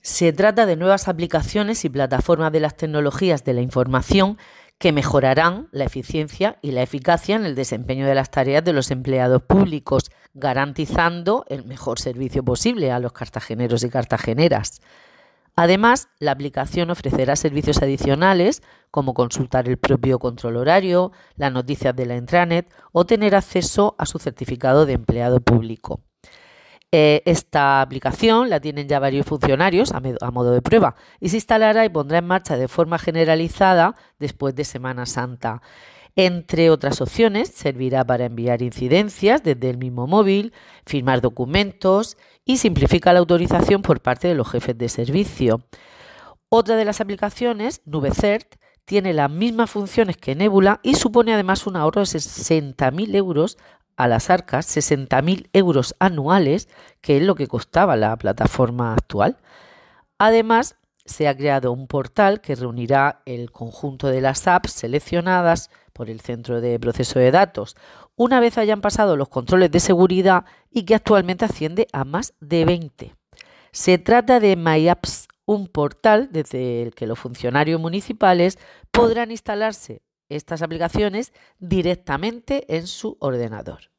Se trata de nuevas aplicaciones y plataformas de las tecnologías de la información que mejorarán la eficiencia y la eficacia en el desempeño de las tareas de los empleados públicos, garantizando el mejor servicio posible a los cartageneros y cartageneras. Además, la aplicación ofrecerá servicios adicionales como consultar el propio control horario, las noticias de la intranet o tener acceso a su certificado de empleado público. Esta aplicación la tienen ya varios funcionarios a modo de prueba y se instalará y pondrá en marcha de forma generalizada después de Semana Santa. Entre otras opciones, servirá para enviar incidencias desde el mismo móvil, firmar documentos y simplifica la autorización por parte de los jefes de servicio. Otra de las aplicaciones, NubeCert, tiene las mismas funciones que Nebula y supone además un ahorro de 60.000 euros a las arcas, 60.000 euros anuales, que es lo que costaba la plataforma actual. Además, se ha creado un portal que reunirá el conjunto de las apps seleccionadas por el Centro de Proceso de Datos, una vez hayan pasado los controles de seguridad y que actualmente asciende a más de 20. Se trata de MyApps, un portal desde el que los funcionarios municipales podrán instalarse estas aplicaciones directamente en su ordenador.